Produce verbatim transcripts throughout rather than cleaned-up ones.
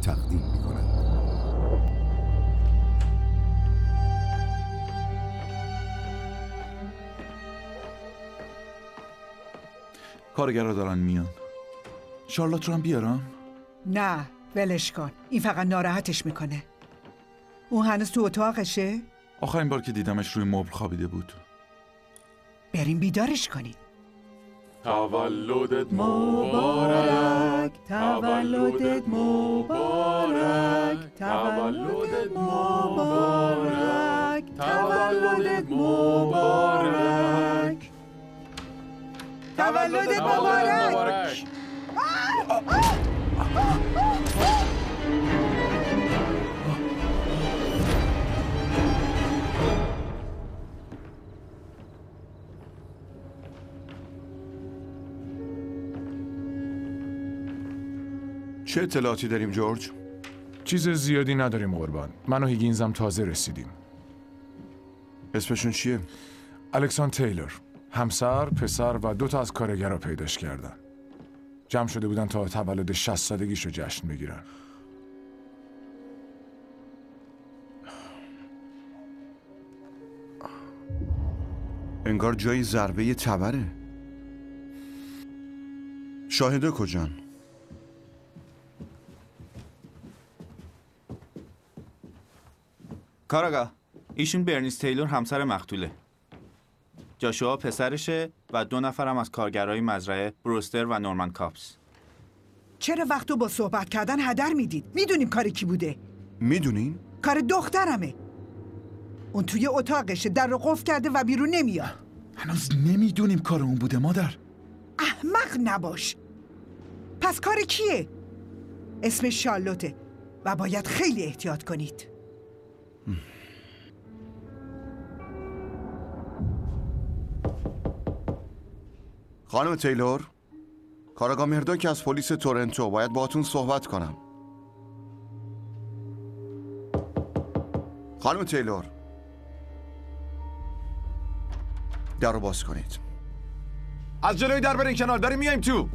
تقدیم می‌کند. کارگرها دارن میان. شارلوت رو هم بیارم؟ نه ولش کن، این فقط ناراحتش میکنه. اون هنوز تو اتاقشه؟ آخرین بار که دیدمش روی مبل خوابیده بود. بریم بیدارش کنیم. تولدت مبارک، تولدت مبارک، تولدت مبارک، تولدت مبارک، تولدت مبارک. چه اطلاعاتی داریم جورج؟ چیز زیادی نداریم قربان. من و هیگینزم تازه رسیدیم. اسمشون چیه؟ الکساندر تیلور، همسر، پسر و دو تا از کارگرها پیداش کردن. جمع شده بودن تا تولد شصت سالگیشو جشن بگیرن. انگار جایی ضربه تبره. شاهده کجان؟ کاراگاه، ایشون برنیس تیلور همسر مقتوله. جاشوا پسرشه و دو نفرم از کارگرای مزرعه، بروستر و نورمن کاپس. چرا وقتو با صحبت کردن هدر میدید؟ میدونیم کار کی بوده. میدونین؟ کار دخترمه. اون توی اتاقشه، در رو قفل کرده و بیرون نمیاد. هنوز نمیدونیم کار اون بوده مادر. احمق نباش. پس کار کیه؟ اسمش شارلوته و باید خیلی احتیاط کنید. خانم تیلور، کاراگاه مرداک از پلیس تورنتو، باید باهاتون صحبت کنم. خانم تیلور، در رو باز کنید. از جلوی در برین کنار، داریم میایم تو.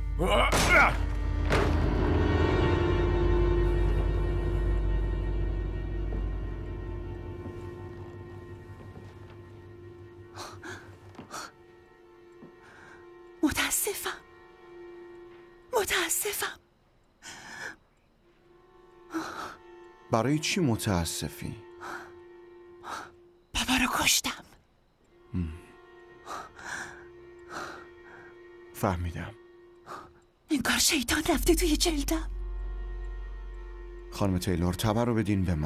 متاسفم متاسفم برای چی متاسفی؟ بابا رو کشتم. فهمیدم. انگار شیطان رفته توی جلدم. خانم تیلور، تبر رو بدین به من.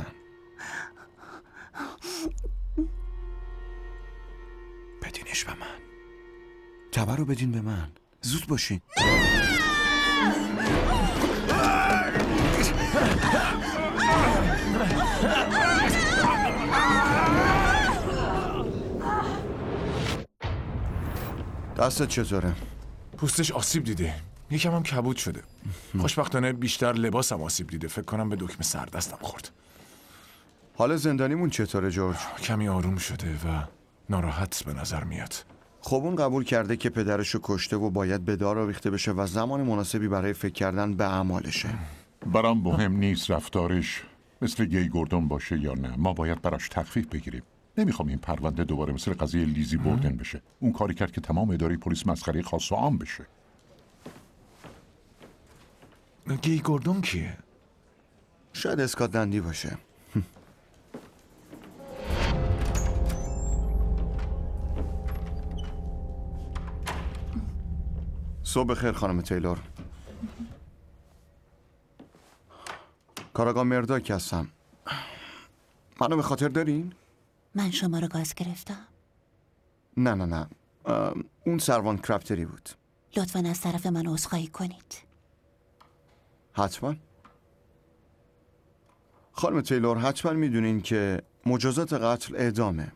بدینش به من. تبر رو بدین به من. زود باشین. دستت چطوره؟ پوستش آسیب دیده. یکم هم کبود شده. خوشبختانه بیشتر لباسم آسیب دیده. فکر کنم به دکمه سردستم خورد. حال زندانیمون چطوره جورج؟ کمی آروم شده و ناراحت به نظر میاد. خب اون قبول کرده که پدرشو کشته و باید به دار آویخته بشه و زمان مناسبی برای فکر کردن به اعمالشه. برام مهم نیست رفتارش مثل گی گوردون باشه یا نه. ما باید براش تخفیف بگیریم. نمیخوام این پرونده دوباره مثل قضیه لیزی بوردن بشه. اون کاری کرد که تمام اداره پلیس مسخره خاص و عام بشه. گی گوردون کیه؟ شاید اسکاتلندی باشه. صبح خیر خانم تیلور. کاراگاه مرداک هستم. منو به خاطر دارین؟ من شما رو گاز گرفتم؟ نه نه نه اون سروان کرافتری بود. لطفاً از طرف من عذرخواهی کنید. حتما. خانم تیلور، حتما میدونین که مجازات قتل اعدامه.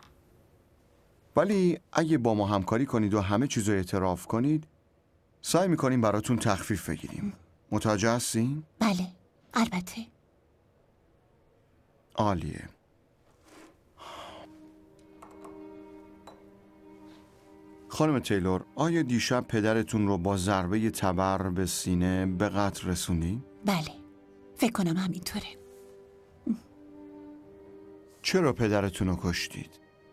ولی اگه با ما همکاری کنید و همه چیزو اعتراف کنید، سعی میکنیم براتون تخفیف بگیریم. متوجه هستین؟ بله، البته. عالیه. خانم تیلور، آیا دیشب پدرتون رو با ضربه تبر به سینه به قتل رسوندین؟ بله، فکر کنم همینطوره. چرا پدرتون رو کشتید؟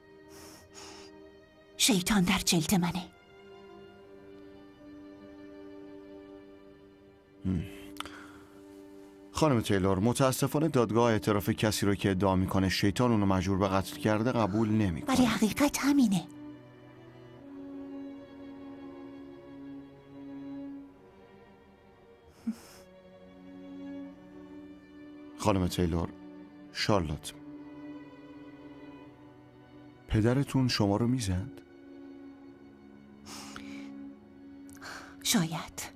شیطان در جلد منه. خانم تیلور، متاسفانه دادگاه اعتراف کسی رو که ادعا میکنه شیطان اونو مجبور به قتل کرده قبول نمیکنه. ولی حقیقت همینه. خانم تیلور، شارلوت، پدرتون شما رو میزد؟ شاید.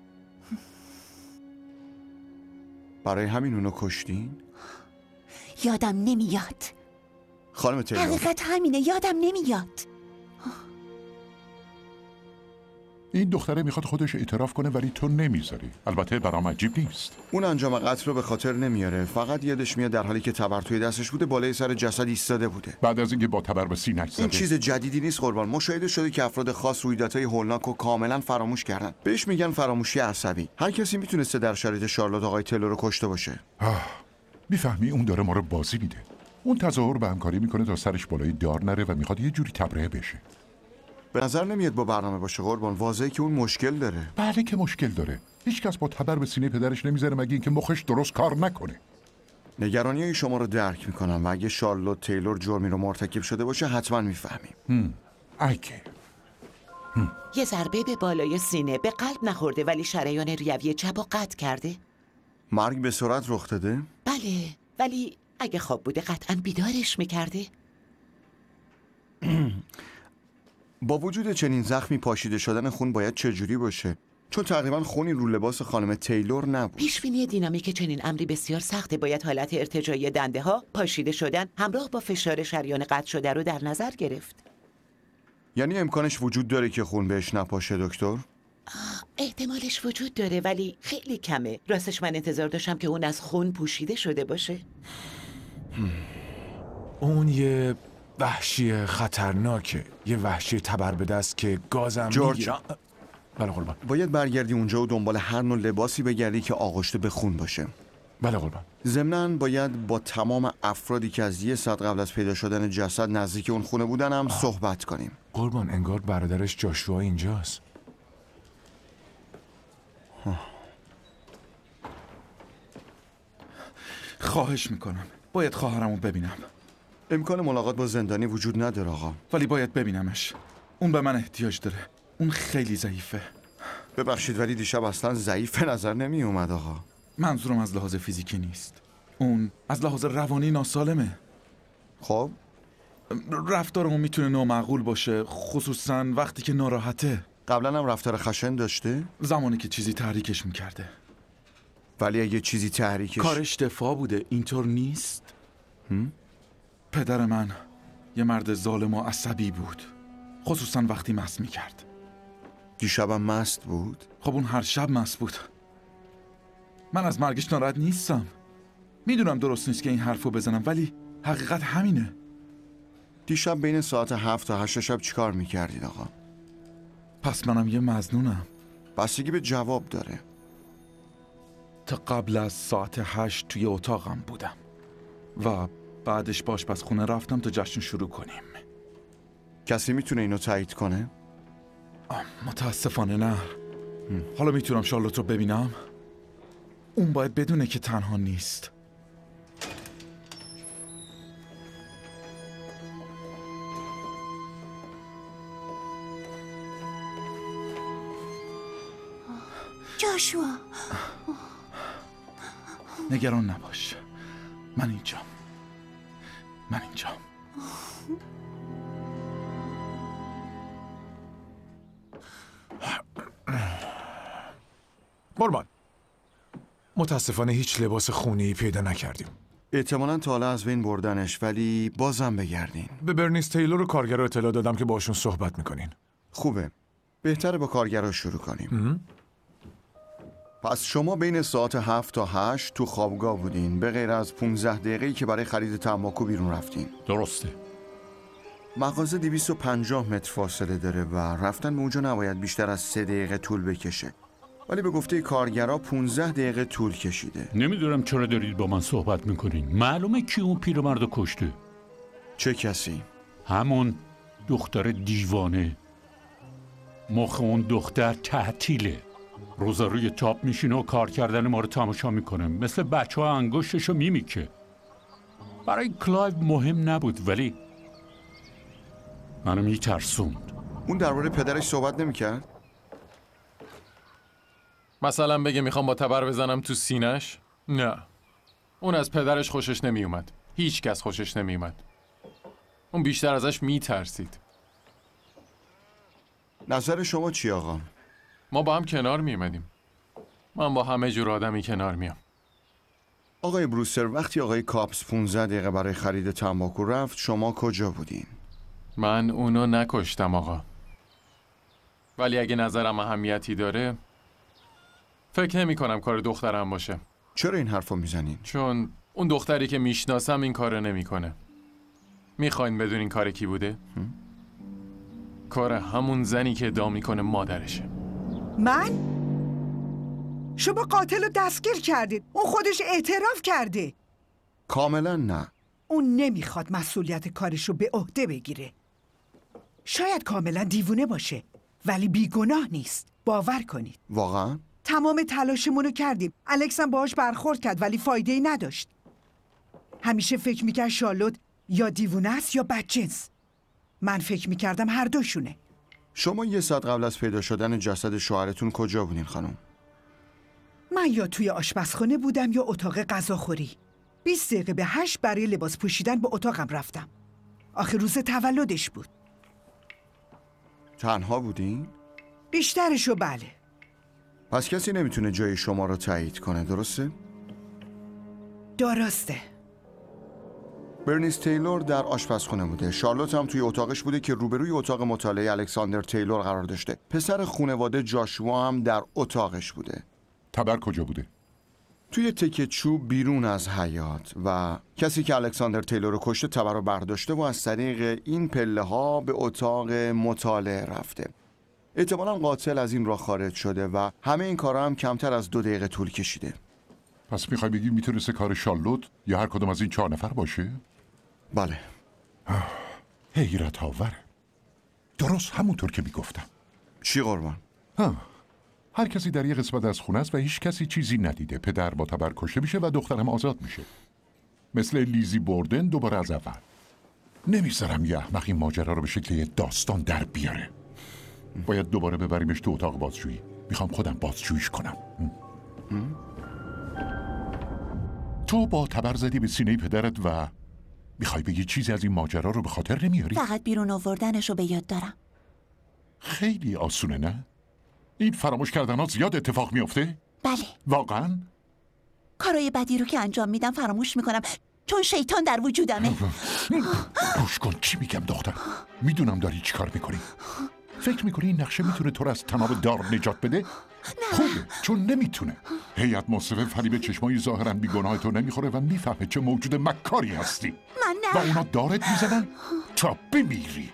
برای همین اونو کشتین؟ یادم نمیاد. خانم تیلور، حقیقت همینه، یادم نمیاد. این دختره میخواد خودش اعتراف کنه ولی تو نمیذاری. البته برام عجیب نیست. اون انجام قتل رو به خاطر نمیاره، فقط یادش میاد در حالی که تبر توی دستش بوده بالای سر جسد ایستاده بوده. بعد از اینکه با تبر به سینه‌اش زده. این چیز جدیدی نیست قربان. مشاهده شده که افراد خاص رویدادهای هولناک رو کاملا فراموش کردن. بهش میگن فراموشی عصبی. هر کسی میتونسته در شرایط شارلوت آقای تیلور رو کشته باشه. آه، میفهمی اون داره ما رو بازی میده. اون تظاهر به همکاری میکنه تا سرش بالای دار نره و میخواد یه جوری تبرئه بشه. به نظر نمیاد با برنامه باشه قربان. واضحه که اون مشکل داره. بله که مشکل داره. هیچکس با تبر به سینه پدرش نمیذاره مگه اینکه مخش درست کار نکنه. نگرانی شما رو درک میکنم و اگه شارلوت تیلور جرمی رو مرتکب شده باشه حتما میفهمیم. اگه یه ضربه به بالای سینه، به قلب نخورده ولی شریان ریوی چپ رو قطع کرده. مرگ به سرعت رخ داده؟ بله، ولی اگه خواب بوده قطعا بیدارش میکرده. با وجود چنین زخمی پاشیده شدن خون باید چجوری باشه؟ چون تقریبا خونی رو لباس خانم تیلور نبود. پیشبینی دینامیک چنین امری بسیار سخته. باید حالت ارتجاعی دنده ها، پاشیده شدن همراه با فشار شریان قطع شده رو در نظر گرفت. یعنی امکانش وجود داره که خون بهش نپاشه دکتر؟ احتمالش وجود داره ولی خیلی کمه. راستش من انتظار داشتم که اون از خون پوشیده شده باشه. اون یه وحشی خطرناکه، یه وحشی تبر به دست که گازم جورج. میگیره. بله قربان. باید برگردی اونجا و دنبال هر نوع لباسی بگردی که آغشته به خون باشه. بله قربان. ضمناً باید با تمام افرادی که از یه ساعت قبل از پیدا شدن جسد نزدیک اون خونه بودن هم آه. صحبت کنیم. قربان انگار برادرش جاشوا اینجاست. خواهش میکنم باید خواهرمو ببینم. امکان ملاقات با زندانی وجود نداره آقا. ولی باید ببینمش. اون به من احتیاج داره. اون خیلی ضعیفه. ببخشید ولی دیشب اصلا ضعیف نظر نمی اومد آقا. منظورم از لحاظ فیزیکی نیست. اون از لحاظ روانی ناسالمه. خب رفتارمون میتونه نامعقول باشه، خصوصا وقتی که ناراحته. قبلا هم رفتار خشن داشته؟ زمانی که چیزی تحریکش میکرده. ولی اگه چیزی تحریکش... کارش دفاع بوده، اینطور نیست؟ هم؟ پدر من یه مرد ظالم و عصبی بود، خصوصا وقتی مست میکرد. دیشبم مست بود؟ خب اون هر شب مست بود. من از مرگش ناراحت نیستم. میدونم درست نیست که این حرفو بزنم ولی حقیقت همینه. دیشب بین ساعت هفت تا هشت شب چیکار میکردید آقا؟ پس منم یه مظنونم. بستگی به جواب داره. تا قبل از ساعت هشت توی اتاقم بودم و بعدش با آشپزخونه رفتم تا جشن شروع کنیم. کسی میتونه اینو تایید کنه؟ متاسفانه نه. هم. حالا میتونم شارلوت رو ببینم؟ اون باید بدونه که تنها نیست. جاشوا، نگران نباش. من اینجام. من اینجام. قربان، متاسفانه هیچ لباس خونی پیدا نکردیم. احتمالاً تا حالا از بین بردنش، ولی بازم بگردین. به برنیس تیلور و کارگرا اطلاع دادم که باشون صحبت میکنین. خوبه. بهتره با کارگرا شروع کنیم. پس شما بین ساعت هفت تا هشت تو خوابگاه بودین، به غیر از پونزده دقیقه‌ای که برای خرید تنباکو بیرون رفتین. درسته. مغازه دویست و پنجاه متر فاصله داره و رفتن به اونجا نباید بیشتر از سه دقیقه طول بکشه. ولی به گفته کارگرا پونزده دقیقه طول کشیده. نمیدونم چرا دارید با من صحبت میکنین. معلومه کی اون پیرمردو کشته. چه کسی؟ همون دختر دیوانه. مخ اون دختر تعطیله. روزا روی تاپ میشینه و کار کردن ما رو تماشا میکنه، مثل بچه ها انگشتشو میمیکه. برای کلایو مهم نبود ولی منو میترسوند. اون درباره پدرش صحبت نمیکرد؟ مثلا بگه میخوام با تبر بزنم تو سینش؟ نه. اون از پدرش خوشش نمیومد. هیچ کس خوشش نمیومد. اون بیشتر ازش میترسید. نظر شما چی آقا؟ ما با هم کنار میومدیم. من با همه جور آدمی کنار میام. آقای بروستر، وقتی آقای کاپس پونزده دقیقه برای خرید تنباکو رفت، شما کجا بودین؟ من اونو نکشتم آقا. ولی اگه نظرم اهمیتی داره، فکر نمی کنم کار دخترم باشه. چرا این حرفو میزنین؟ چون اون دختری که میشناسم این کارو نمیکنه. میخواین بدونین کار کی بوده؟ کار همون زنی که ادعا میکنه مادرشه. من؟ شما قاتل رو دستگیر کردید. اون خودش اعتراف کرده. کاملا نه. اون نمیخواد مسئولیت کارش رو به عهده بگیره. شاید کاملا دیوونه باشه ولی بیگناه نیست. باور کنید. واقعا؟ تمام تلاشمون رو کردیم. الکس هم باهاش برخورد کرد ولی فایده‌ای نداشت. همیشه فکر میکرد شارلوت یا دیوونه است یا بدجنس. من فکر میکردم هر دوشونه. شما یه ساعت قبل از پیدا شدن جسد شوهرتون کجا بودین خانم؟ من یا توی آشپزخانه بودم یا اتاق غذاخوری. بیست دقیقه به هشت برای لباس پوشیدن به اتاقم رفتم. آخر روز تولدش بود. تنها بودین؟ بیشترشو بله. پس کسی نمیتونه جای شما رو تایید کنه، درسته؟ درسته. برنیس تیلور در آشپزخونه بوده. شارلوت هم توی اتاقش بوده که روبروی اتاق مطالعه الکساندر تیلور قرار داشته. پسر خانواده جاشوا هم در اتاقش بوده. تبر کجا بوده؟ توی تکه چوب بیرون از حیاط و کسی که الکساندر تیلور رو کشته تبر رو برداشته و از طریق این پله ها به اتاق مطالعه رفته. احتمالاً قاتل از این راه خارج شده و همه این کارا هم کمتر از دو دقیقه طول کشیده. پس میخوای بگی میتونسته کار شارلوت یا هر کدوم از این چهار نفر باشه؟ بله. حیرت آوره. درست همونطور که میگفتم. چی قربان؟ ها. هر کسی در یه قسمت از خونه است و هیچ کسی چیزی ندیده. پدر با تبر کشته میشه و دخترم آزاد میشه. مثل لیزی بوردن دوباره از اول. نمیذارم یه احمق این ماجرا رو به شکل یه داستان در بیاره. باید دوباره ببریمش تو اتاق بازجویی. میخوام خودم بازجوییش کنم. تو با تبر زدی به سینه پدرت و میخوای بگی چیزی از این ماجرا رو به خاطر نمیاری؟ فقط بیرون آوردنش رو به یاد دارم. خیلی آسونه نه؟ این فراموش کردن ها زیاد اتفاق میفته؟ بله. واقعا؟ کارای بدی رو که انجام میدم فراموش میکنم چون شیطان در وجودمه. گوش کن چی میگم دختر. میدونم داری چی کار میکنی. فکر میکنی این نقشه میتونه تو رو از تناب دار نجات بده؟ نه. خوبه چون نمیتونه. هیئت منصفه فریب چشمای ظاهرا بیگناه تو نمیخوره و میفهمه چه موجود مکاری هستی. من نه. و اونا دارت میزنن تا بمیری.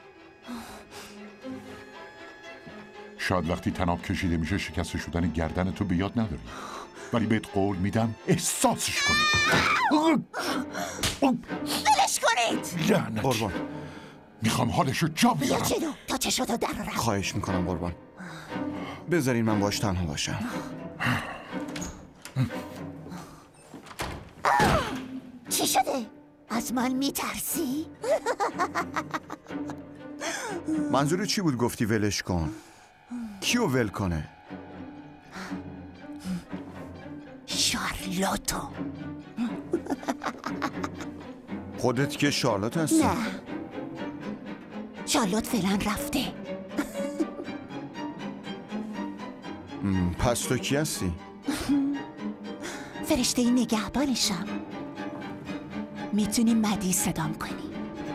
شاید وقتی تناب کشیده میشه شکسته شدن گردن تو به یاد نداری، ولی بهت قول میدم احساسش کنی. ولش کنید. لعنت. قربان میخوام حالشو جا بیارم. چه دو تا چشاتو درارم. خواهش میکنم قربان. بذارین من باش تنها باشم. چی شده؟ از من میترسی؟ منظور چی بود گفتی ولش کن؟ کیو ول کنه؟ شارلوتو. خودت که شارلوت هستی؟ نه شارلوت فعلا رفته. پس تو کی هستی؟ فرشته نگهبانشم. میتونی مدی صدام کنی.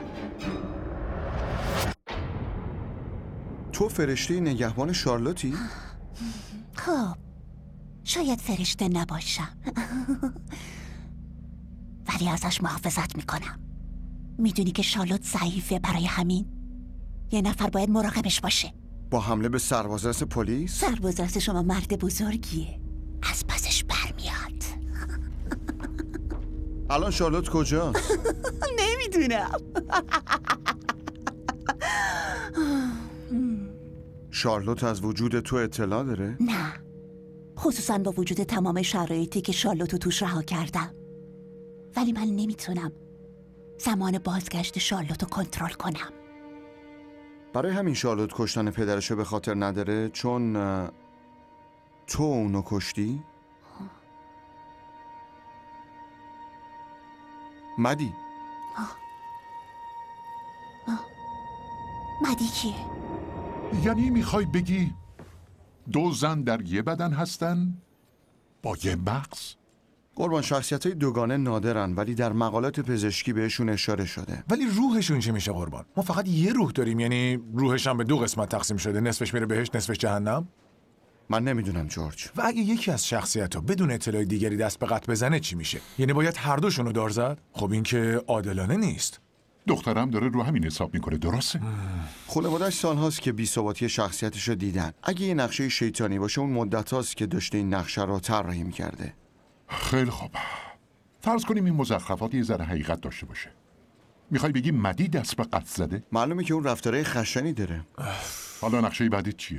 تو فرشته نگهبان شارلوتی؟ خب شاید فرشته نباشم ولی ازش محافظت میکنم. میدونی که شارلوت ضعیفه، برای همین یه نفر باید مراقبش باشه. با حمله به سربازرس پلیس؟ سربازرس شما مرد بزرگیه، از پسش برمیاد. الان شارلوت کجاست؟ نمیدونم. شارلوت از وجود تو اطلاع داره؟ نه، خصوصا با وجود تمام شرایطی که شارلوتو توش رها کردم. ولی من نمیتونم زمان بازگشت شارلوتو کنترل کنم. برای همین شارلوت کشتن پدرشو به خاطر نداره، چون اه، تو اونو کشتی؟ مدی مدی کیه؟ یعنی میخوای بگی دو زن در یه بدن هستن با یه مغز؟ قربان، شخصیت های دوگانه نادرن، ولی در مقالات پزشکی بهشون اشاره شده. ولی روحشون چی میشه قربان؟ ما فقط یه روح داریم، یعنی روحش هم به دو قسمت تقسیم شده، نصفش میره بهشت، نصفش جهنم؟ من نمیدونم جورج. و اگه یکی از شخصیت‌ها بدون اطلاع دیگری دست به قتل بزنه چی میشه؟ یعنی باید هر دوشونو دار زد؟ خب این که عادلانه نیست. دخترم داره رو همین حساب میکنه، درسته؟ خانواده‌اش سال‌هاست که بی‌ثباتی شخصیتش رو دیدن. اگه یه نقشه شیطانی باشه، اون مدت هاست که داشته این نقشه رو طراحی می‌کرده. خیلی خوب. فرض کنیم این مزخرفات یه ذره حقیقت داشته باشه. میخوای بگی مدی دست به قتل زده؟ معلومه که اون رفتاره خشنی داره. حالا نقشه بعدی چیه؟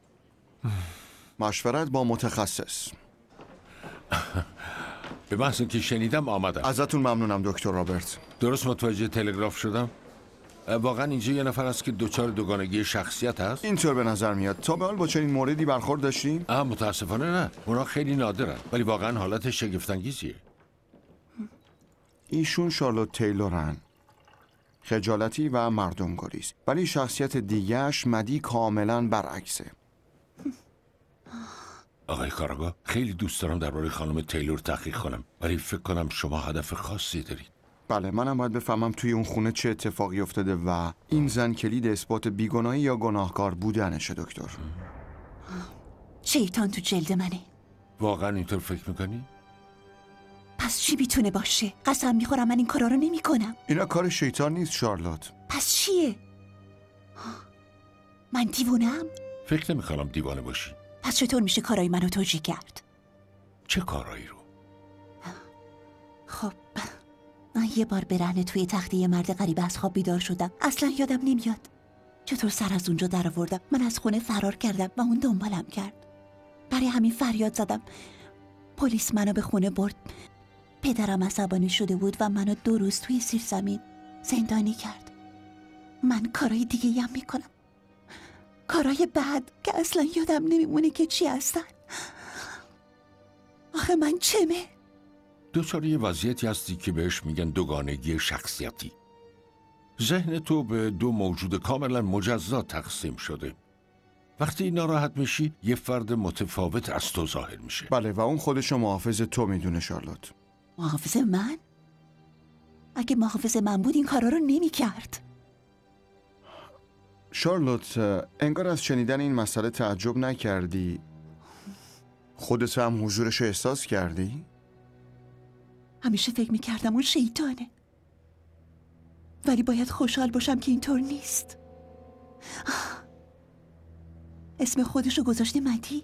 مشورت با متخصص. به محض که شنیدم آمدم. ازتون ممنونم دکتر رابرت. درست متوجه تلگراف شدم؟ واقعا اینجا یه نفر است که دچار دوگانگی شخصیت هست؟ اینطور به نظر میاد. تا به حال با چنین موردی برخورد داشتیم؟ آه متاسفانه نه. اونا خیلی نادرن، ولی واقعا حالت شگفت‌انگیزیه. ایشون شارلوت تیلورن. خجالتی و مردم‌گریز. ولی شخصیت دیگه‌اش مدی کاملا برعکسه. آقای کاراگاه، خیلی دوست دارم درباره خانم تیلور تحقیق کنم، ولی فکر کنم شما هدف خاصی دارید. بله، منم باید بفهمم توی اون خونه چه اتفاقی افتاده و این زن کلید اثبات بیگناهی یا گناهکار بودنشه دکتر. شیطان تو جلد منه. واقعا اینطور فکر میکنی؟ پس چی میتونه باشه؟ قسم میخورم من این کارا رو نمی کنم. اینا کار شیطان نیست شارلوت. پس چیه؟ من دیوونم؟ فکر نمیکنم دیوانه باشی. پس چطور میشه کارای منو توجیه کرد؟ چه کارایی رو؟ خب من یه بار به رهن توی تخته یه مرد غریبه از خواب بیدار شدم. اصلا یادم نمیاد چطور سر از اونجا در آوردم. من از خونه فرار کردم و اون دنبالم کرد. برای همین فریاد زدم. پلیس منو به خونه برد. پدرم عصبانی شده بود و منو دو روز توی سیر زمین زندانی کرد. من کارای دیگه هم میکنم، کارای بد که اصلا یادم نمیمونه که چی هستن. آخه من چمه؟ دوچار یه وضعیتی هستی که بهش میگن دوگانگی شخصیتی. ذهن تو به دو موجود کاملا مجزا تقسیم شده. وقتی ناراحت میشی یه فرد متفاوت از تو ظاهر میشه. بله، و اون خودشو محافظ تو میدونه شارلوت. محافظ من؟ اگه محافظ من بود این کارا رو نمی کرد. شارلوت، انگار از شنیدن این مسئله تعجب نکردی. خودت هم حضورش احساس کردی؟ همیشه فکر میکردم اون شیطانه، ولی باید خوشحال باشم که اینطور نیست. اسم خودشو گذاشته مدی؟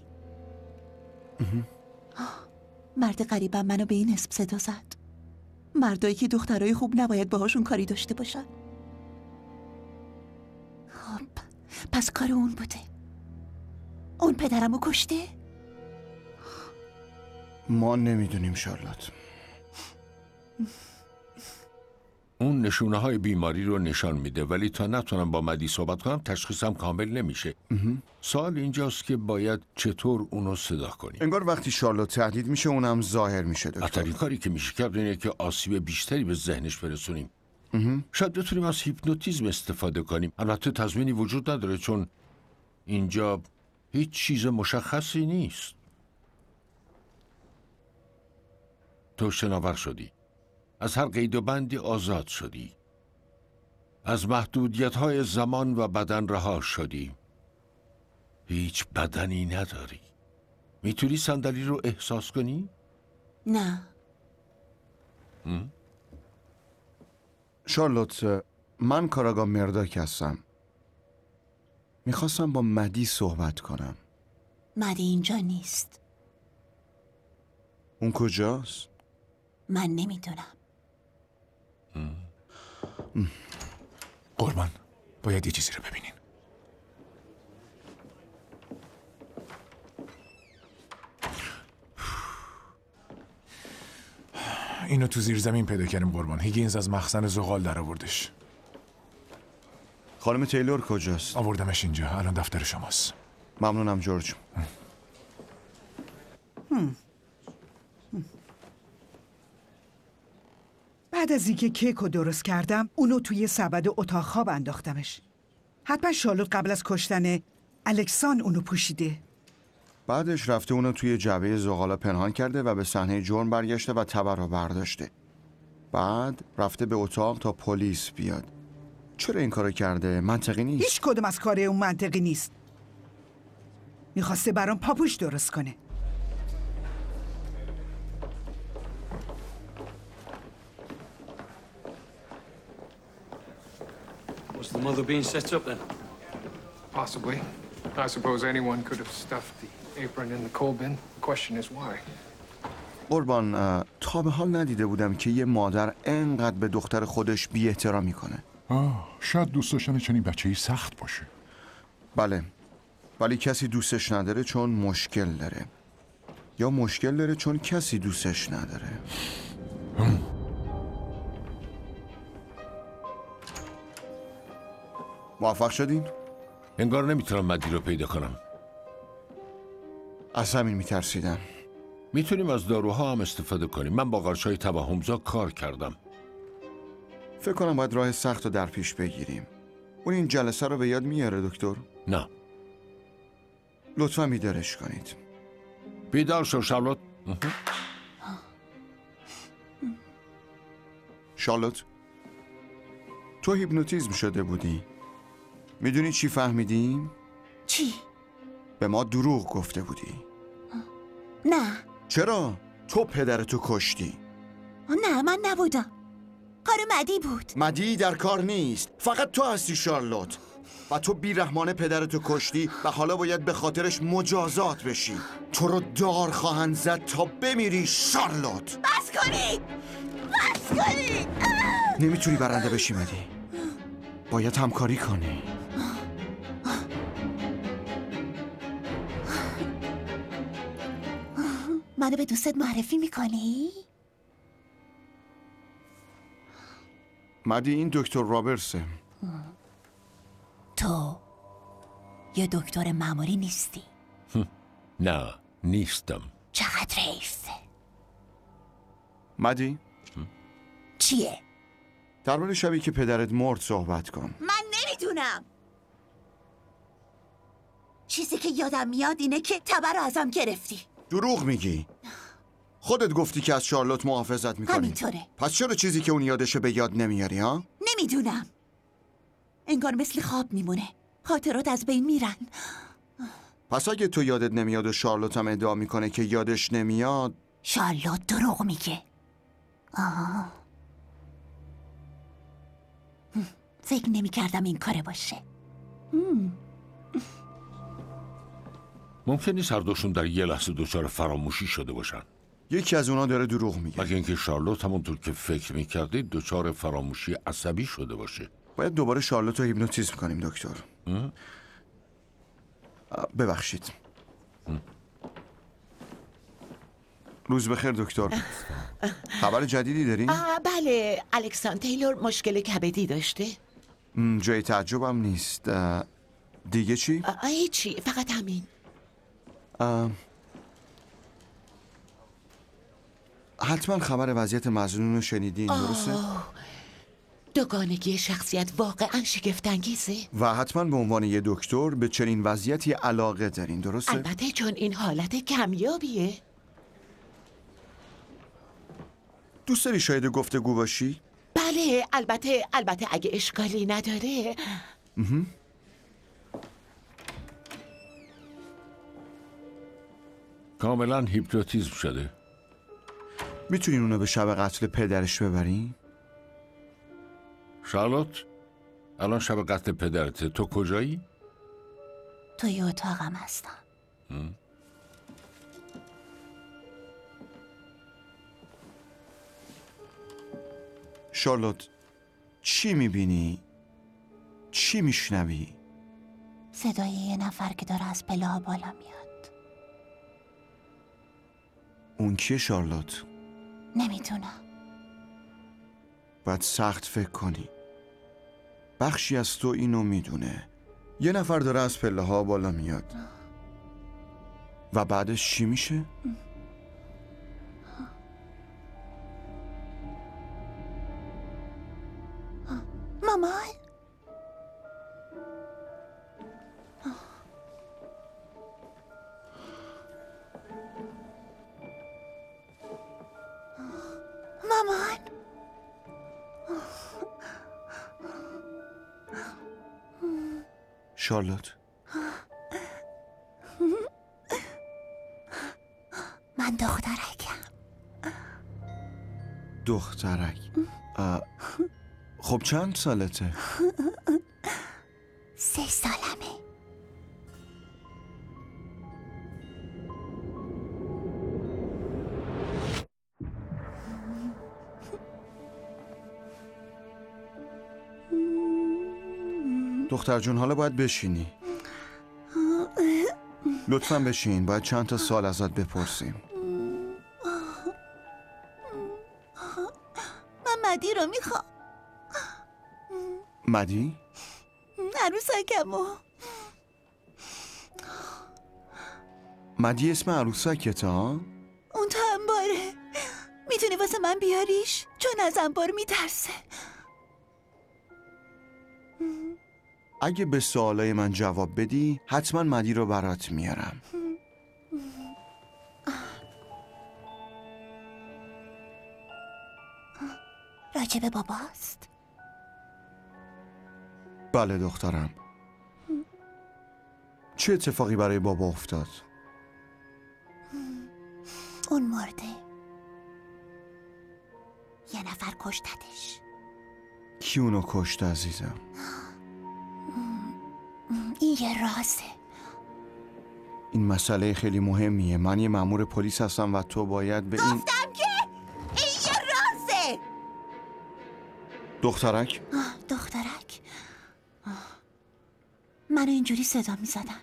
مرد غریبم منو به این اسم صدا زد. مردایی که دخترای خوب نباید باهاشون کاری داشته باشن. خب پس کار اون بوده. اون پدرمو کشته؟ ما نمیدونیم شارلوت. اون نشونه های بیماری رو نشان میده، ولی تا نتونم با مدی صحبت کنم تشخیصم کامل نمیشه. سوال اینجاست که باید چطور اونو صدا کنیم. انگار وقتی شارلوت تهدید میشه اونم ظاهر میشه دکتر. بهترین کاری که میشه کرد اینه که آسیب بیشتری به ذهنش برسونیم. شاید بتونیم از هیپنوتیزم استفاده کنیم. البته تضمینی وجود نداره چون اینجا هیچ چیز مشخصی نیست. تو شناور شدی، از هر قید و بندی آزاد شدی، از محدودیت‌های زمان و بدن رها شدی. هیچ بدنی نداری. میتونی صندلی رو احساس کنی؟ نه. هم؟ شارلوت، من کاراگاه مرداک هستم. میخواستم با مدی صحبت کنم. مدی اینجا نیست. اون کجاست؟ من نمیدونم. قربان، باید یه چیزی رو ببینین. اینو تو زیر زمین پیدا کردیم قربان. هیگینز از مخزن زغال در آوردش. خانم تیلور کجاست؟ آوردمش اینجا. الان دفتر شماست. ممنونم جورج. هم. بعد از اینکه کیک رو درست کردم اونو توی سبد اتاق خواب انداختمش. حتما شارلوت قبل از کشتن الکسان اونو پوشیده. بعدش رفته اونو توی جعبه زغالا پنهان کرده و به صحنه جرم برگشته و تبر رو برداشته. بعد رفته به اتاق تا پلیس بیاد. چرا این کارو کرده؟ منطقی نیست. هیچ کدوم از کاره اون منطقی نیست. میخواسته برام پاپوش درست کنه. Was the mother being set up then? Possibly. I suppose anyone could have stuffed the apron in the coal bin. The question is why. قربان، تا به حال ندیده بودم که یه مادر انقدر به دختر خودش بی احترامی کنه. آه، شاید دوست داشتن چنین بچه‌ای سخت باشه. بله، ولی کسی دوستش نداره چون مشکل داره، یا مشکل داره چون کسی دوستش نداره. موفق شدین؟ انگار نمیتونم مدی رو پیدا کنم. از همین میترسیدم. میتونیم از داروها هم استفاده کنیم. من با قارچ‌های توهمزا کار کردم. فکر کنم باید راه سخت رو در پیش بگیریم. اون این جلسه رو به یاد میاره دکتر؟ نه. لطفا بیدارش کنید. بیدار شو شارلوت. شارلوت، تو هیپنوتیزم شده بودی. میدونی چی فهمیدیم؟ چی؟ به ما دروغ گفته بودی. نه. چرا؟ تو پدرتو کشتی. نه، من نبودم. کار مدی بود. مدی در کار نیست. فقط تو هستی شارلوت. و تو بیرحمانه پدرتو کشتی و حالا باید به خاطرش مجازات بشی. تو رو دار خواهند زد تا بمیری شارلوت. بس کنید! بس کنید! نمیتونی برنده بشی مدی. باید همکاری کنی. منو به دوستت معرفی میکنی؟ مدی، این دکتر رابرسه. تو یه دکتر معمولی نیستی. نه، نیستم. چقدر حیفه. مدی؟ چیه؟ درباره شبی که پدرت مرد صحبت کن. من نمیدونم. چیزی که یادم میاد اینه که تبر رو ازم گرفتی. دروغ میگی. خودت گفتی که از شارلوت محافظت میکنی. همینطوره. پس چرا چیزی که اون یادشه به یاد نمیاری ها؟ نمیدونم. انگار مثل خواب میمونه. خاطرات از بین میرن. پس اگه تو یادت نمیاد و شارلوت هم ادعا میکنه که یادش نمیاد. شارلوت دروغ میگه. آه. فکر نمیکردم این کاره باشه. ممکن نیست هر دوشون در یه لحظه دچار فراموشی شده باشن. یکی از اونا داره دروغ میگه. مگه اینکه شارلوت همونطور که فکر میکردید دچار فراموشی عصبی شده باشه. باید دوباره شارلوت رو هیپنوتیزم کنیم دکتر. ببخشید. روز بخیر دکتر. خبر جدیدی دارین؟ بله، الکسان تیلور مشکل کبدی داشته. جای تعجبم نیست. دیگه چی؟ هیچی، فقط همین. حتما خبر وضعیت مظنون رو شنیدین، درسته؟ دوگانگی شخصیت واقعا شگفت‌انگیزه. و حتما به عنوان یه دکتر به چنین وضعیتی علاقه دارین، درسته؟ البته چون این حالت کمیابیه. دوست داری شاید گفتگو باشی؟ بله، البته البته اگه اشکالی نداره. مهم. کاملا هیپنوتیزم شده. میتونین اونو به شب قتل پدرش ببرین؟ شارلوت، الان شب قتل پدرته. تو کجایی؟ توی اتاقم هستم. شارلوت، چی میبینی؟ چی میشنوی؟ صدای یه نفر که داره از پله ها بالا میاد. اون کیه شارلوت؟ نمیدونم. باید سخت فکر کنی. بخشی از تو اینو میدونه. یه نفر داره از پله ها بالا میاد. و بعدش چی میشه؟ مامان؟ مامان؟ شارلوت، من دخترکم. دخترک. اه، خب چند سالته؟ سه سالمه. دختر جون، حالا باید بشینی. لطفاً بشین، باید چند تا سوال ازت بپرسیم. من مدی رو میخوام. مدی؟ عروسکمو. مدی اسم عروسکت ها؟ اون تو انباره. میتونی واسه من بیاریش؟ چون از انبار میترسه. اگه به سوالای من جواب بدی حتما مدی رو برات میارم. راجب باباست؟ بله دخترم. چه اتفاقی برای بابا افتاد؟ اون مرده. یه نفر کشتتش. کی اونو کشت عزیزم؟ این یه رازه. این مسئله خیلی مهمیه. من یه مأمور پلیس هستم و تو باید به این گفتم که این یه رازه. دخترک؟ آه، دخترک. آه. منو اینجوری صدا می زدن.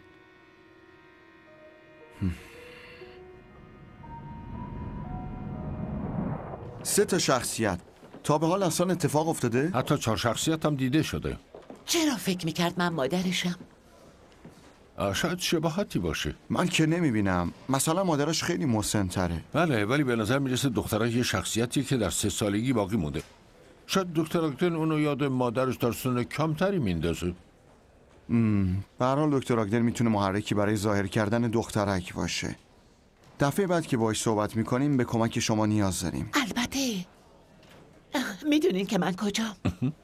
سه تا شخصیت. تا به حال اصلا اتفاق افتاده؟ حتی چهار شخصیت هم دیده شده. چرا فکر میکرد من مادرشم؟ شاید شباهتی باشه. من که نمیبینم. مثلا مادرش خیلی مسن‌تره. بله، ولی به نظر میرسه دخترک یه شخصیتی که در سه سالگی باقی مونده. شاید دکتر آگدن اونو یاد مادرش در سن کمتری میندازه. به هر حال دکتر آگدن میتونه محرکی برای ظاهر کردن دخترک باشه. دفعه بعد که باهاش صحبت میکنیم به کمک شما نیاز داریم. البته. میدونین که من کجام؟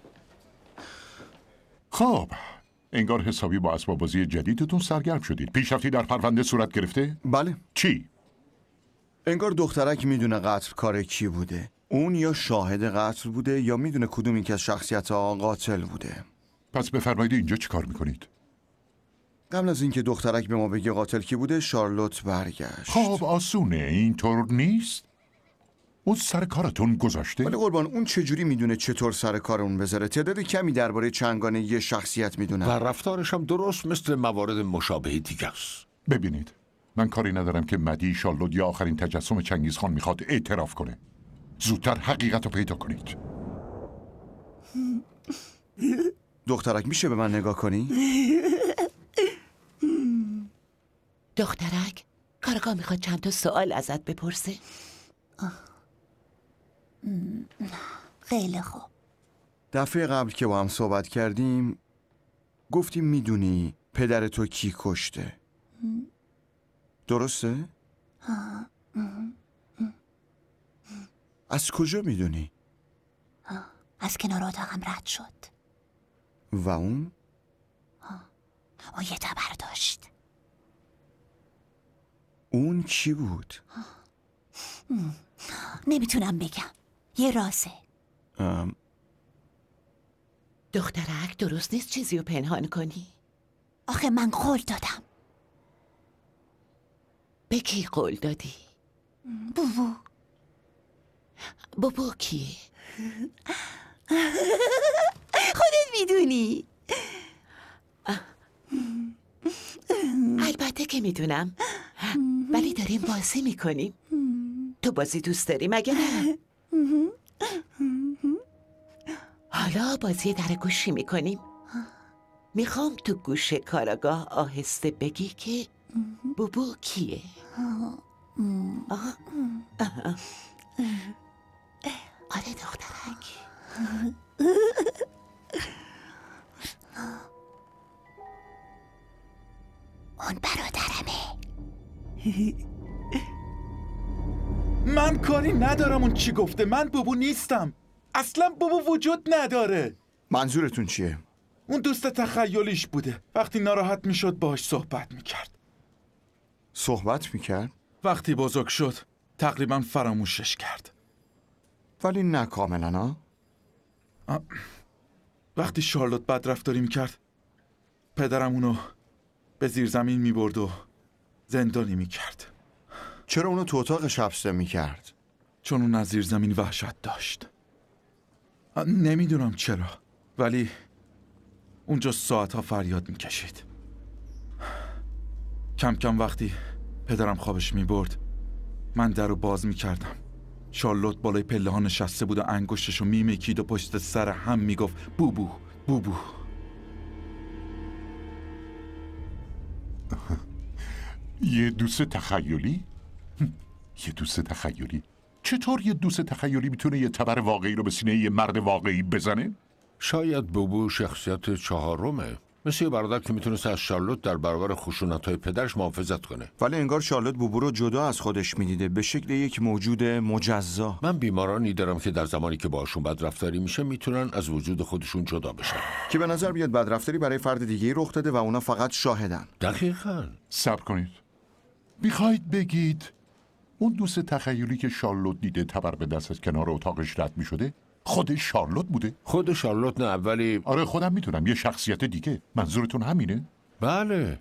خب انگار حسابی با اسباب بازی جدیدتون سرگرم شدید. پیشرفتی در پرونده صورت گرفته؟ بله. چی؟ انگار دخترک میدونه قتل کار کی بوده. اون یا شاهد قتل بوده یا میدونه کدوم یک از شخصیت‌ها قاتل بوده. پس بفرمایید اینجا چی کار میکنید؟ قبل از اینکه دخترک به ما بگه قاتل کی بوده شارلوت برگشت. خب آسونه، اینطور نیست؟ اون سر کارتون گذاشته؟ ولی قربان اون چجوری میدونه چطور سر کار اون بذاره؟ تعداد کمی درباره چنگانه یه شخصیت میدونه و رفتارش هم درست مثل موارد مشابه دیگه است. ببینید من کاری ندارم که مدی شارلوت یا آخرین تجسم چنگیزخان میخواد اعتراف کنه. زودتر حقیقت رو پیدا کنید. دخترک میشه به من نگاه کنی؟ دخترک کارگاه میخواد چند تا سوال ازت بپرسه. خیلی خوب. دفعه قبل که با هم صحبت کردیم گفتیم میدونی پدر تو کی کشته. درسته؟ از کجا میدونی؟ از کنار اتاقم رد شد. و اون؟ اون یه تبر داشت. اون کی بود؟ نمیتونم بگم. یه رازه. دخترک درست نیست چیزی رو پنهان کنی. آخه من قول دادم. به کی قول دادی؟ بوبو. بابا کیه؟ خودت میدونی. البته که میدونم، ولی داریم بازی میکنیم. تو بازی دوست داری مگه نه؟ حالا بازی در گوشی میکنیم. میخوام تو گوش کاراگاه آهسته بگی که بوبو کیه. آه. آه. آره دخترک. اون برادرمه. من کاری ندارم اون چی گفته. من بوبو نیستم. اصلا بوبو وجود نداره. منظورتون چیه؟ اون دوست تخیلیش بوده. وقتی ناراحت میشد باهاش صحبت میکرد. صحبت میکرد؟ وقتی بزرگ شد تقریبا فراموشش کرد. ولی نه کاملا. ها؟ وقتی شارلوت بدرفتاری میکرد پدرم اونو به زیر زمین میبرد و زندانی میکرد. چرا اونو تو اتاقش حبسه میکرد؟ چون اون از زیر زمین وحشت داشت. نمیدونم چرا، ولی اونجا ساعتها فریاد میکشید. کم کم وقتی پدرم خوابش میبرد من در رو باز میکردم. شارلوت بالای پله ها نشسته بود و انگشتشو میمکید و پشت سر هم میگفت بوبو بوبو. یه دوست تخیلی؟ یه دوست تخیلی؟ چطور یه دوست تخیلی میتونه یه تبر واقعی رو به سینه یه مرد واقعی بزنه؟ شاید بوبو شخصیت چهارمه، مثل یه برادر که میتونست از شارلوت در برابر خشونت‌های پدرش محافظت کنه. ولی انگار شارلوت بوبو رو جدا از خودش میدیده، به شکل یک موجود مجزا. من بیمارانی دارم که در زمانی که باشون بدرفتاری میشه میتونن از وجود خودشون جدا بشن، که به نظر بیاد بدرفتاری برای فرد دیگه‌ای رخ داده و اونا فقط شاهدن. دقیقاً. صبر کنید. میخواید بگید اون دوست تخیلی که شارلوت دیده تبر به دست از کنار اتاقش رد میشده خود شارلوت بوده؟ خود شارلوت نه، ولی آره خودم میتونم، یه شخصیت دیگه. منظورتون همینه؟ بله.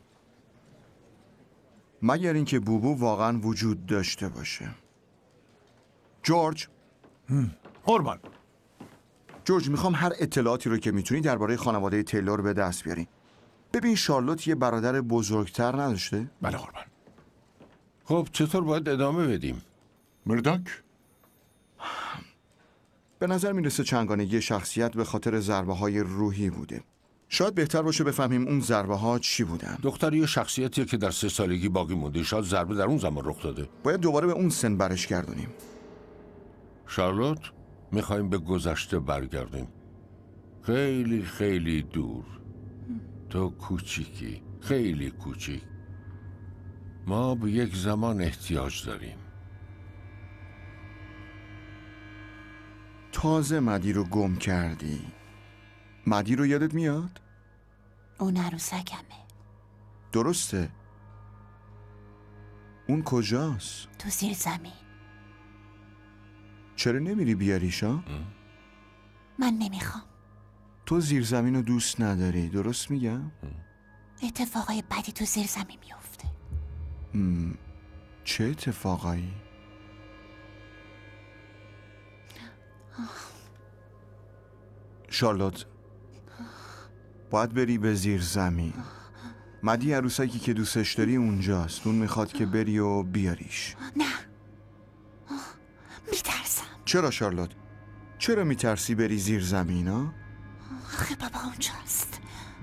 مگر اینکه بوبو واقعا وجود داشته باشه. جورج. قربان. جورج میخوام هر اطلاعاتی رو که میتونی درباره خانواده تیلور به دست بیاری. ببین شارلوت یه برادر بزرگتر نداشته؟ بله قربان. خب چطور باید ادامه بدیم؟ مرداک؟ به نظر میرسه چنگانگی شخصیت به خاطر ضربه های روحی بوده. شاید بهتر باشه بفهمیم اون ضربه ها چی بودن. دختر یه شخصیتیه که در سه سالگی باقی مونده. شاید ضربه در اون زمان رخ داده. باید دوباره به اون سن برش گردونیم. شارلوت، میخوایم به گذشته برگردیم. خیلی خیلی دور. تو کوچیکی، خیلی کوچیک. ما به یک زمان احتیاج داریم. تازه مدی رو گم کردی. مدی رو یادت میاد؟ اون عروسکمه. درسته. اون کجاست؟ تو زیر زمین. چرا نمیری بیاریش ها؟ من نمیخوام. تو زیر زمین رو دوست نداری، درست میگم؟ اتفاقای بدی تو زیر زمین میفته. م... چه اتفاقایی؟ شارلوت، باید بری به زیر زمین. مدی عروسکی که دوستش داری اونجاست. اون میخواد که بری و بیاریش. نه، میترسم. چرا شارلوت؟ چرا میترسی بری زیر زمین ها؟ آخه بابا اونجاست.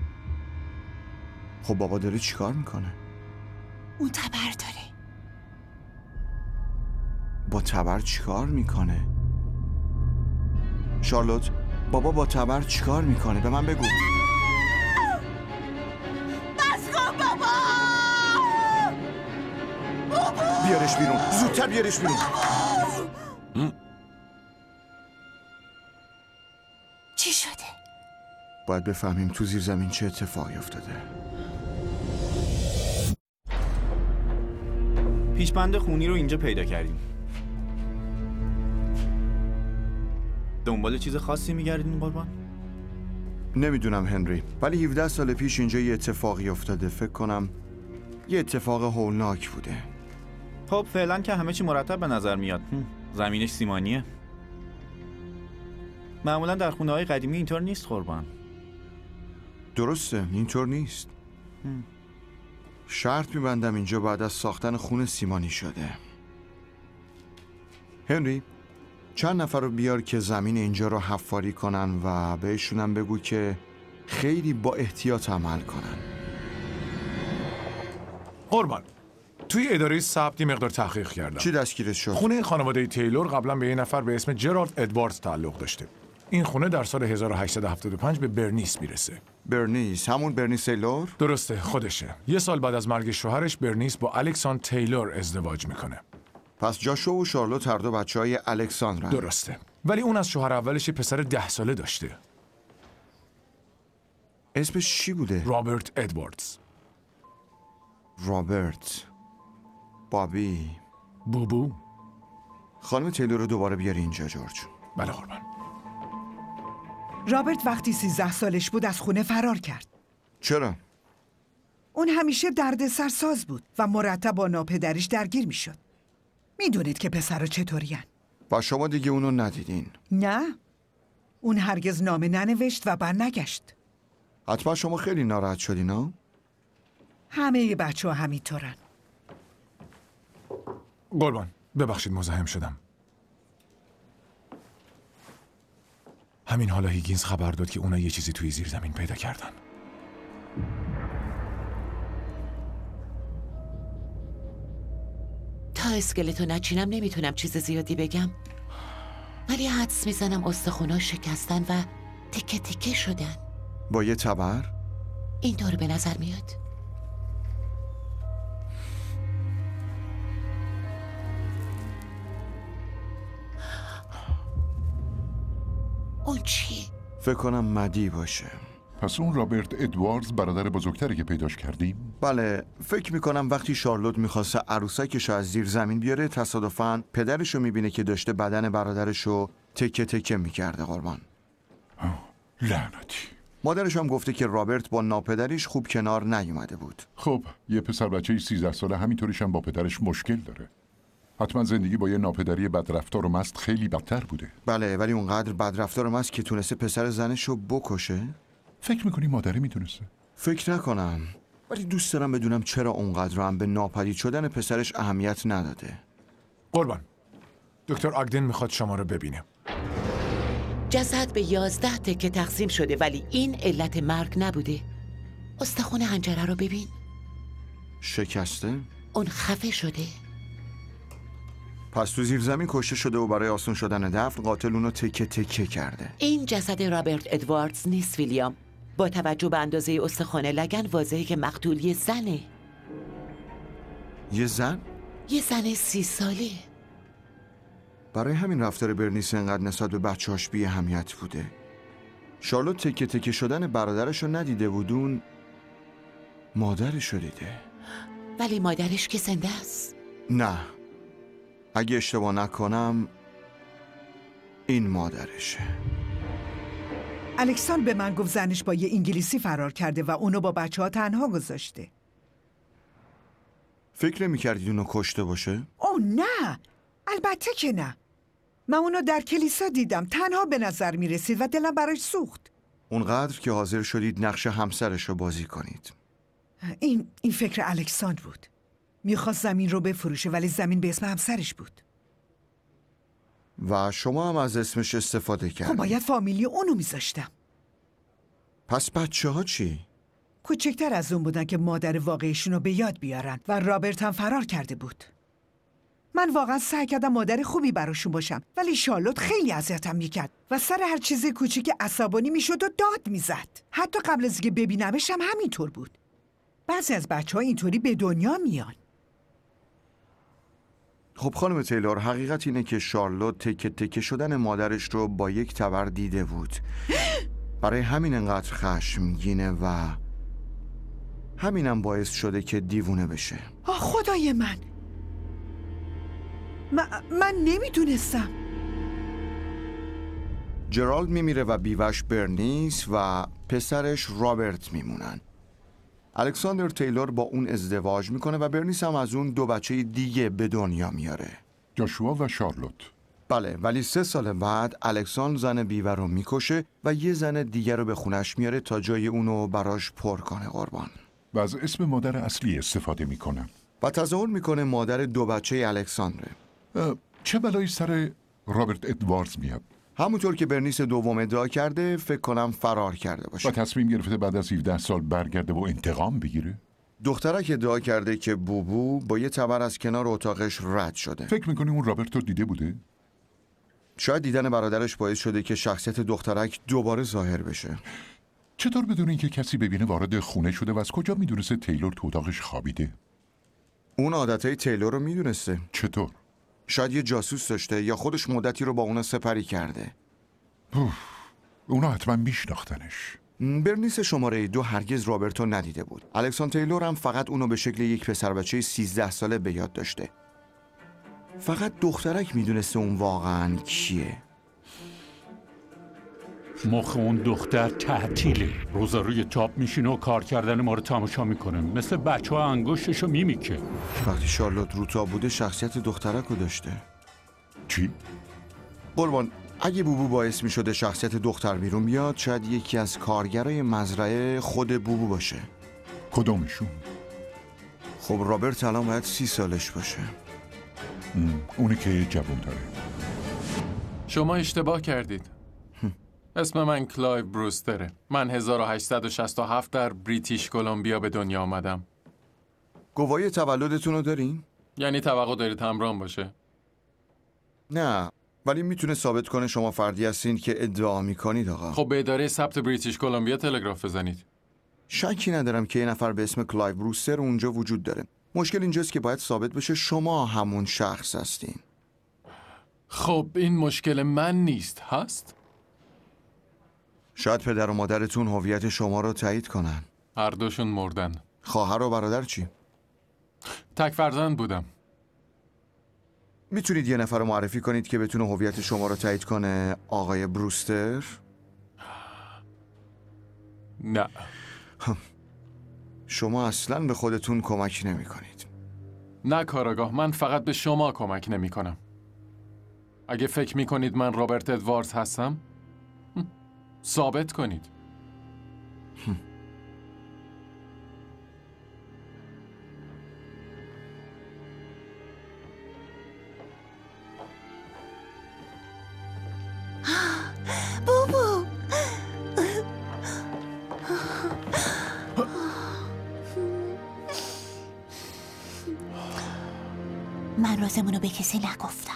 خب بابا داره چیکار میکنه؟ اون تبر داره. با تبر چیکار میکنه؟ شارلوت، بابا با تبر چیکار میکنه؟ به من بگو. بس کن بابا! بابا! بیارش بیرون، زودتر بیارش بیرون. چی شده؟ باید بفهمیم تو زیر زمین چه اتفاقی افتاده. پیشبند خونی رو اینجا پیدا کردیم. دنبال چیز خاصی میگردین قربان؟ نمیدونم هنری، ولی هفده سال پیش اینجا یه اتفاقی افتاده. فکر کنم یه اتفاق هولناک بوده. خب فعلا که همه چی مرتب به نظر میاد. زمینش سیمانیه. معمولا در خونه های قدیمی اینطور نیست قربان. درسته، اینطور نیست. هم. شرط میبندم اینجا بعد از ساختن خونه سیمانی شده. هنری، چند نفر رو بیار که زمین اینجا رو حفاری کنن و بهشونم بگو که خیلی با احتیاط عمل کنن. قربان، توی اداره ثبت یه مقدار تحقیق کردم. چی دستگیرت شد؟ خونه خانواده تیلور قبلا به یه نفر به اسم جرارد ادواردز تعلق داشته. این خونه در سال هزار و هشتصد و هفتاد و پنج به برنیس میرسه. برنیس؟ همون برنیس تیلور؟ درسته، خودشه. یه سال بعد از مرگ شوهرش برنیس با الکساندر تیلور ازدواج میکنه. پس جاشوا و شارلوت هر دو بچه‌های الکساندرن. درسته، ولی اون از شوهر اولش یه پسر ده ساله داشته. اسمش چی بوده؟ رابرت ادواردز. رابرت. بابی. بوبو. خانم تیلور رو دوباره بیاری اینجا جورج. بله قربان. رابرت وقتی سیزده سالش بود از خونه فرار کرد. چرا؟ اون همیشه دردسر ساز بود و مرتب با ناپدریش درگیر میشد. میدونید که پسرا چطورین؟ و شما دیگه اونو ندیدین؟ نه. اون هرگز نامه ننوشت و بر نگشت. حتما شما خیلی ناراحت شدین ها؟ همه بچه ها همینطورن. قربان، ببخشید مزاحم شدم. همین حالا هیگینز خبر داد که اونا یه چیزی توی زیر زمین پیدا کردن. تا اسکلتو نچینم نمیتونم چیز زیادی بگم، ولی حدس میزنم استخونا شکستن و تکه تکه شدن. با یه تبر؟ اینطور به نظر میاد. اون چی؟ فکر کنم مدی باشه. پس اون رابرت ادواردز برادر بزرگتری که پیداش کردیم؟ بله، فکر میکنم وقتی شارلوت میخواسته عروسکش از زیر زمین بیاره تصادفاً پدرشو میبینه که داشته بدن برادرشو تکه تکه میکرده قربان. لعنتی. مادرش هم گفته که رابرت با ناپدریش خوب کنار نیومده بود. خب یه پسر بچه سیزده ساله همینطوریش هم با پدرش مشکل داره. حتما زندگی با یه ناپدری بدرفتار و مست خیلی بدتر بوده. بله، ولی اونقدر بدرفتار و مست که تونسته پسر زنشو بکشه؟ فکر میکنی مادره میتونسته؟ فکر نکنم، ولی دوست دارم بدونم چرا اونقدر هم به ناپدید شدن پسرش اهمیت نداده. قربان، دکتر آگدن میخواد شما رو ببینه. جسد به یازده تکه تقسیم شده، ولی این علت مرگ نبوده. استخون حنجره رو ببین. شکسته؟ اون خفه شده. پس تو زیر زمین کشته شده و برای آسون شدن دفن قاتل اونو تکه تکه کرده. این جسد رابرت ادواردز نیست ویلیام. با توجه به اندازه استخوان لگن واضحه که مقتول یه زنه. یه زن؟ یه زن سی ساله. برای همین رفتار برنیس انقدر نسبت به بچه‌هاش بی اهمیت بوده. شارلوت تکه تکه شدن برادرش رو ندیده بودون، مادرش رو دیده. ولی مادرش که زنده است. نه، اگه اشتباه نکنم این مادرشه. الکساندر به من گفت زنش با یه انگلیسی فرار کرده و اونو با بچه ها تنها گذاشته. فکر نمی‌کردید اونو کشته باشه؟ اوه نه، البته که نه. من اونو در کلیسا دیدم، تنها به نظر می رسید و دلم براش سوخت. اونقدر که حاضر شدید نقش همسرش رو بازی کنید. این این فکر الکساندر بود. میخواست زمین رو بفروشه ولی زمین به اسم همسرش بود. و شما هم از اسمش استفاده کردید. خب باید فامیلی اونو میذاشتم. پس بچه ها چی؟ کوچکتر از اون بودن که مادر واقعیشون رو به یاد بیارن و رابرت هم فرار کرده بود. من واقعا سعی کردم مادر خوبی براشون باشم، ولی شارلوت خیلی اذیتم میکرد و سر هر چیز کوچیک عصبانی میشد و داد میزد. حتی قبل از که ببینمش هم همینطور بود. بعضی از بچه ها اینطوری به دنیا میان. خب خانم تیلور، حقیقت اینه که شارلوت تکه تکه شدن مادرش رو با یک تبر دیده بود. برای همین انقدر خشمگینه و همینم باعث شده که دیوونه بشه. آه خدای من، من, من نمیدونستم. جرالد میمیره و بیوش برنیس و پسرش رابرت میمونن. الکساندر تیلور با اون ازدواج میکنه و برنیس هم از اون دو بچه دیگه به دنیا میاره. جاشوا و شارلوت. بله، ولی سه سال بعد الکساندر زن بیوه رو میکشه و یه زن دیگر رو به خونش میاره تا جای اونو براش پر کنه قربان. و از اسم مادر اصلی استفاده میکنن. و تظاهر میکنه مادر دو بچه الکساندره. چه بلایی سر رابرت ادواردز میاد؟ همونطور که برنیس دوم ادعا کرده فکر کنم فرار کرده باشه. و تصمیم گرفته بعد از هفده سال برگرده و انتقام بگیره؟ دخترک ادعا کرده که بوبو با یه تبر از کنار اتاقش رد شده. فکر میکنی اون رابرت رو دیده بوده؟ شاید دیدن برادرش باعث شده که شخصیت دخترک دوباره ظاهر بشه. چطور بدون اینکه کسی ببینه وارد خونه شده و از کجا میدونسته تیلور تو اتاقش خوابیده؟ اون عادتهای تیلور رو میدونسته. چطور؟ شاید یه جاسوس داشته یا خودش مدتی رو با اونا سپری کرده. اوه. اونا حتما میشناختنش. برنیس شماره دو هرگز رابرتو ندیده بود. الکساندر تیلور هم فقط اونو به شکل یک پسر بچه سیزده ساله به یاد داشته. فقط دخترک میدونسته اون واقعا کیه. مخ اون دختر تعطیله. روزا روی تاپ میشینه و کار کردن ما رو تماشا میکنه، مثل بچه ها انگشتشو میمیکه. وقتی شارلوت رو تاپ بوده شخصیت دخترک رو داشته. چی؟ قربان، اگه بوبو باعث میشده شخصیت دختر بیرون بیاد، شاید یکی از کارگرای مزرعه خود بوبو باشه. کدومشون؟ خب رابرت الان باید سی سالش باشه. اونی که جوان داره. شما اشتباه کردید. اسم من کلایو بروستره. من هزار و هشتصد و شصت و هفت در بریتیش کلمبیا به دنیا آمدم. گواهی تولدتون رو دارین؟ یعنی توقع دارید همراهم باشه؟ نه، ولی میتونه ثابت کنه شما فردی هستین که ادعا میکنید آقا. خب به اداره ثبت بریتیش کلمبیا تلگراف بزنید. شکی ندارم که یه نفر به اسم کلایو بروستر اونجا وجود داره. مشکل اینجاست که باید ثابت بشه شما همون شخص هستین. خب این مشکل من نیست، هست؟ شاید پدر و مادرتون هویت شما رو تایید کنن. هر دوشون مردن. خواهر و برادر چی؟ تک فرزند بودم. میتونید یه نفر رو معرفی کنید که بتونه هویت شما رو تایید کنه آقای بروستر؟ نه. شما اصلاً به خودتون کمک نمی کنید. نه کاراگاه، من فقط به شما کمک نمی کنم. اگه فکر می کنید من رابرت ادواردز هستم، ثابت کنید. بابا من رازمونو به کسی نگفتم.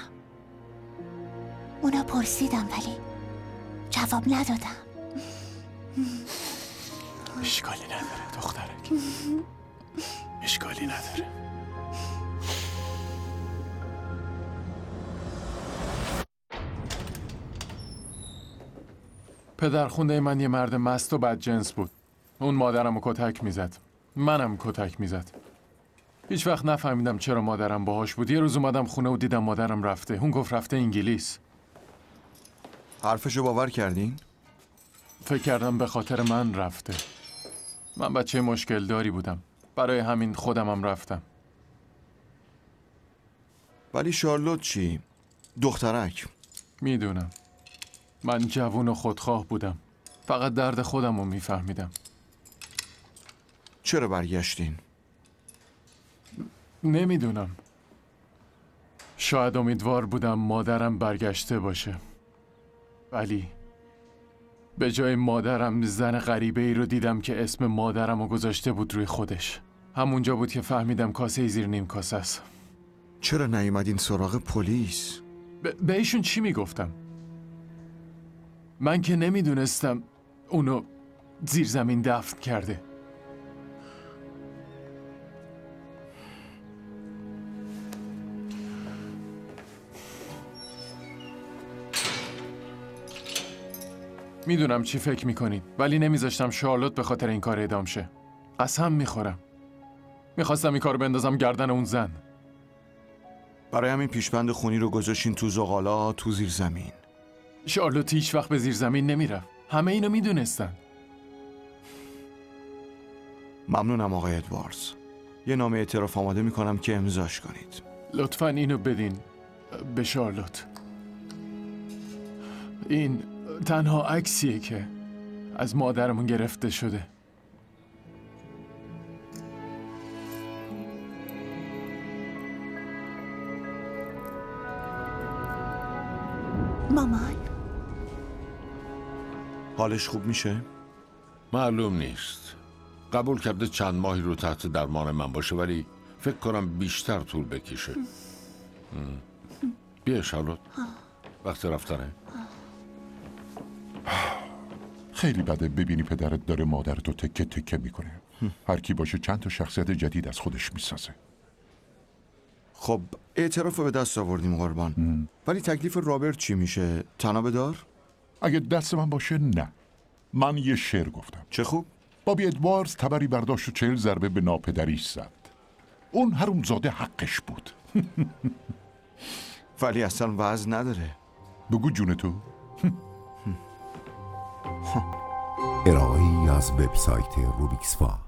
اونا پرسیدم ولی جواب ندادم. اشکالی نداره دخترک، اشکالی نداره. پدرخونده من یه مرد مست و بدجنس بود. اون مادرمو کتک میزد، منم کتک میزد. هیچ وقت نفهمیدم چرا مادرم باهاش بود. یه روز اومدم خونه و دیدم مادرم رفته. اون گفت رفته انگلیس. حرفشو باور کردین؟ فکر کردم به خاطر من رفته. من بچه مشکل داری بودم، برای همین خودمم رفتم. ولی شارلوت چی؟ دخترک. میدونم. من جوون و خودخواه بودم. فقط درد خودم رو میفهمیدم. چرا برگشتین؟ نمیدونم. شاید امیدوار بودم مادرم برگشته باشه. ولی به جای مادرم زن غریبه ای رو دیدم که اسم مادرم رو گذاشته بود روی خودش. همونجا بود که فهمیدم کاسه زیر نیم کاسه است. چرا نیومدین سراغ پلیس؟ ب- به ایشون چی میگفتم؟ من که نمیدونستم اونو زیر زمین دفن کرده. میدونم چی فکر میکنید، ولی نمیذاشتم شارلوت به خاطر این کار اعدام شه. قسم میخورم. میخواستم این کار بندازم گردن اون زن. برای همین پیشبند خونی رو گذاشتین تو زغالا تو زیر زمین. شارلوت هیچ وقت به زیر زمین نمیرفت. همه اینو میدونستن. ممنونم آقای ادواردز. یه نامه اعتراف آماده میکنم که امضاش کنید. لطفاً اینو بدین به شارلوت. این تنها عکسیه که از مادرمون گرفته شده. مامان حالش خوب میشه؟ معلوم نیست. قبول کرده چند ماهی رو تحت درمان من باشه، ولی فکر کنم بیشتر طول بکشه. بیا شارلوت، وقت رفتنه. خیلی بده ببینی پدرت داره مادرتو تکه تکه میکنه. هر کی باشه چند تا شخصیت جدید از خودش میسازه. خب اعتراف به دست آوردیم قربان. ام. ولی تکلیف رابرت چی میشه؟ تنابه دار؟ اگه دست من باشه نه. من یه شعر گفتم. چه خوب؟ بابی ادواردز تبری برداشت و چهل ضربه به ناپدریش زد. اون حرومزاده حقش بود. ولی اصلا وزن نداره. بگو جون تو. ارائه‌ای از وبسایت روبیکسوا.